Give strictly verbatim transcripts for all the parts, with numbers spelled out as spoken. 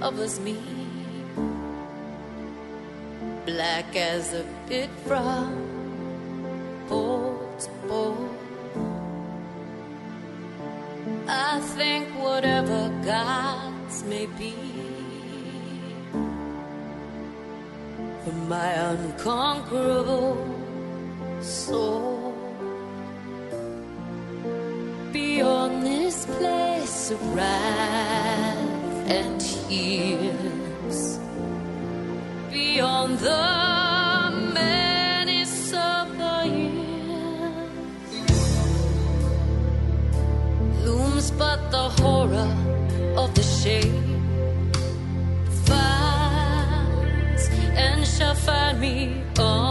covers me, black as a pit from pole to pole. I think whatever gods may be, for my unconquerable soul, beyond this place of wrath and tears, beyond the many summer years, looms but the horror of the shade finds and shall find me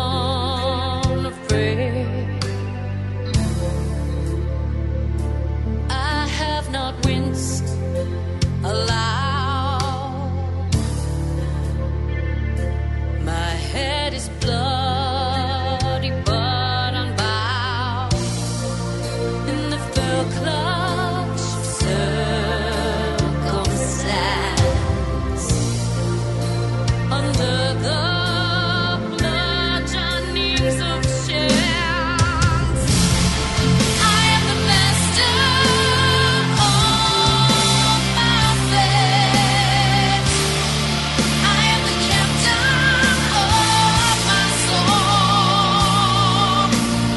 unafraid. I have not winced aloud, my head is bloody but unbowed in the fell clutch of circumstance, under the bludgeonings of chance. I am the master of my fate, I am the captain of my soul,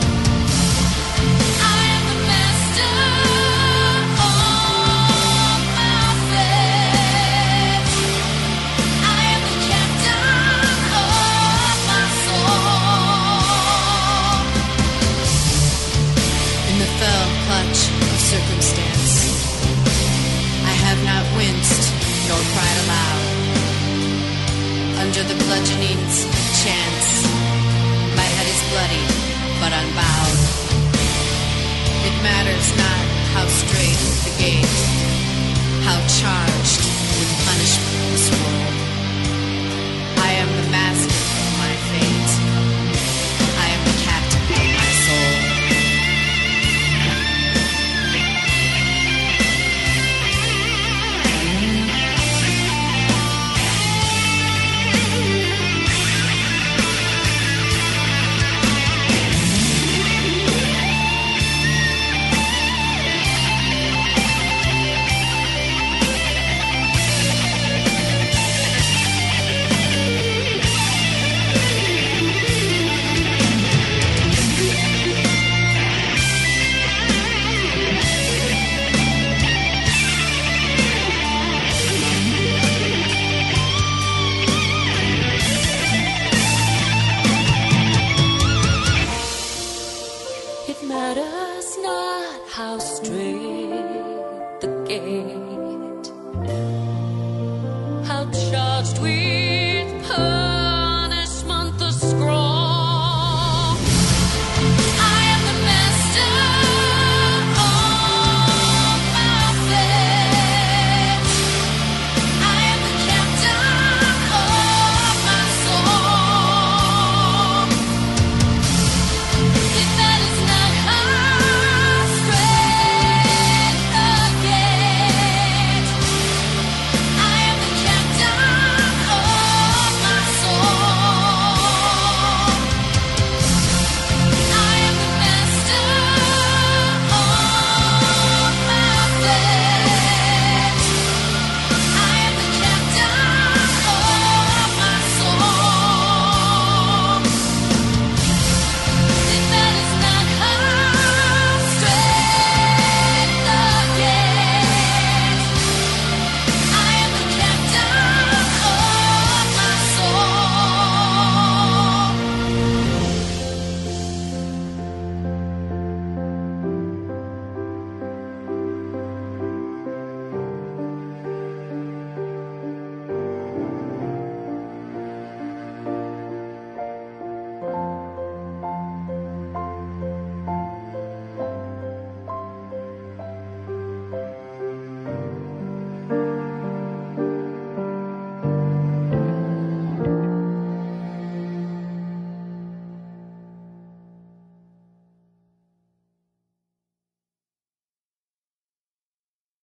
I am the master of my fate, I am the captain of my soul. In the fell clutch of circumstance, I have not winced nor cried aloud. Under the bludgeonings of chance, my head is bloody but unbowed. It matters not how straight the gate, how charged with punishment this world.